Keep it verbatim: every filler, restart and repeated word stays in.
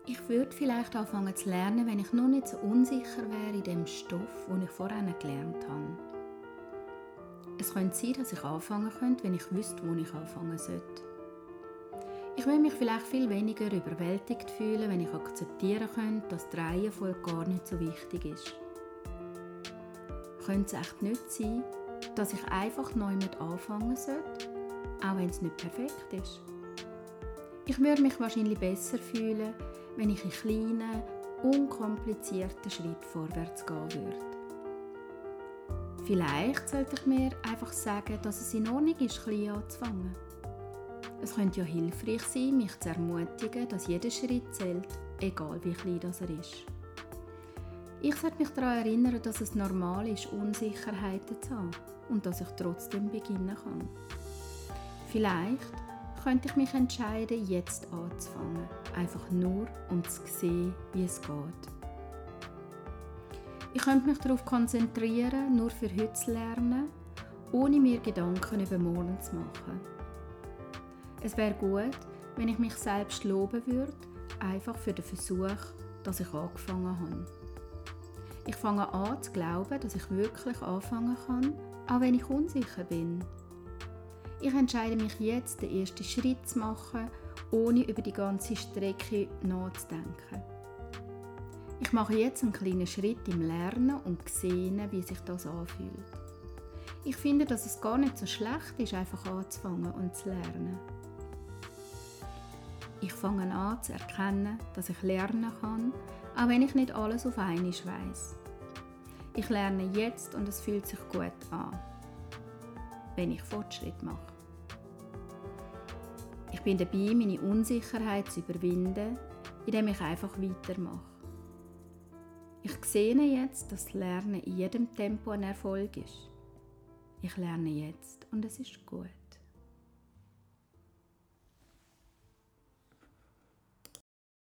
Ich würde vielleicht anfangen zu lernen, wenn ich noch nicht so unsicher wäre in dem Stoff, den ich vorher gelernt habe. Es könnte sein, dass ich anfangen könnte, wenn ich wüsste, wo ich anfangen sollte. Ich würde mich vielleicht viel weniger überwältigt fühlen, wenn ich akzeptieren könnte, dass die Reihenfolge gar nicht so wichtig ist. Könnte es echt nicht sein, dass ich einfach neu mit anfangen sollte, auch wenn es nicht perfekt ist? Ich würde mich wahrscheinlich besser fühlen, wenn ich in kleinen, unkomplizierten Schritten vorwärts gehen würde. Vielleicht sollte ich mir einfach sagen, dass es in Ordnung ist, klein anzufangen. Es könnte ja hilfreich sein, mich zu ermutigen, dass jeder Schritt zählt, egal wie klein das er ist. Ich sollte mich daran erinnern, dass es normal ist, Unsicherheiten zu haben und dass ich trotzdem beginnen kann. Vielleicht könnte ich mich entscheiden, jetzt anzufangen, einfach nur, um zu sehen, wie es geht. Ich könnte mich darauf konzentrieren, nur für heute zu lernen, ohne mir Gedanken über morgen zu machen. Es wäre gut, wenn ich mich selbst loben würde, einfach für den Versuch, dass ich angefangen habe. Ich fange an zu glauben, dass ich wirklich anfangen kann, auch wenn ich unsicher bin. Ich entscheide mich jetzt, den ersten Schritt zu machen, ohne über die ganze Strecke nachzudenken. Ich mache jetzt einen kleinen Schritt im Lernen und sehe, wie sich das anfühlt. Ich finde, dass es gar nicht so schlecht ist, einfach anzufangen und zu lernen. Ich fange an zu erkennen, dass ich lernen kann, auch wenn ich nicht alles auf einmal weiss. Ich lerne jetzt und es fühlt sich gut an, wenn ich Fortschritt mache. Ich bin dabei, meine Unsicherheit zu überwinden, indem ich einfach weitermache. Ich sehe jetzt, dass Lernen in jedem Tempo ein Erfolg ist. Ich lerne jetzt und es ist gut.